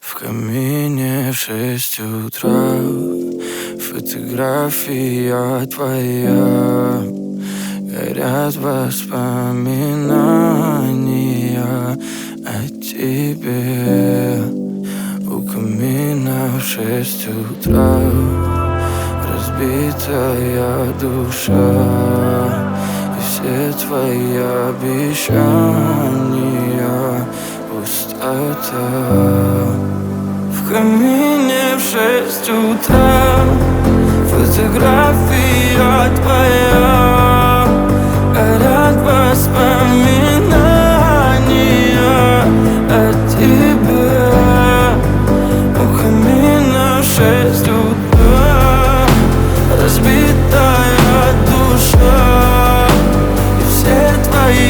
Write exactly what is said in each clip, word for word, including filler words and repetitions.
В камине в шесть утра фотография твоя. Горят воспоминания о тебе. У камина в шесть утра разбитая душа, и все твои обещания пустота. В камине в шесть утра фотография твоя. Горят воспоминания о тебе. У камина в шесть утра разбитая душа, и все твои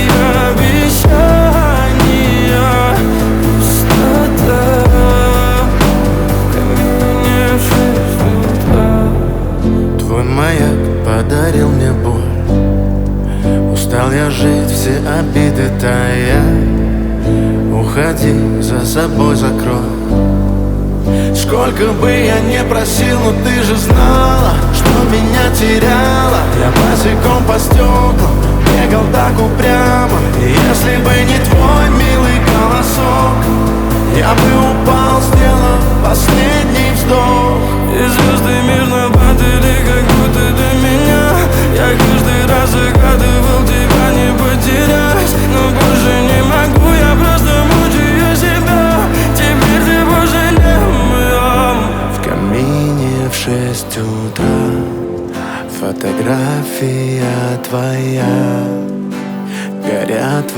обещания пустота. В камине в шесть утра. Твой маяк подарил мне боль. Устал я жить, все обиды тая. Уходи, за собой закрой. Сколько бы я не просил, но ты же знала, что меня теряла. Я босиком по стеклам бегал так упрямо. И если бы не твой милый голосок, я бы упал, сделав последний вздох. И звезды мирно падали, как будто до меня. Я каждый раз загадывал тебя не потерять, но больше не могу, я просто мучаю себя. Теперь ты больше не моя. В камине в шесть утра фотография твоя. Горят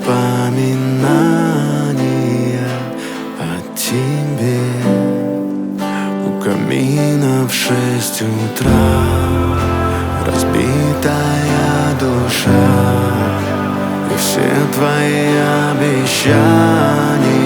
воспоминания о тебе. У камина в шесть утра разбитая душа, и все твои обещания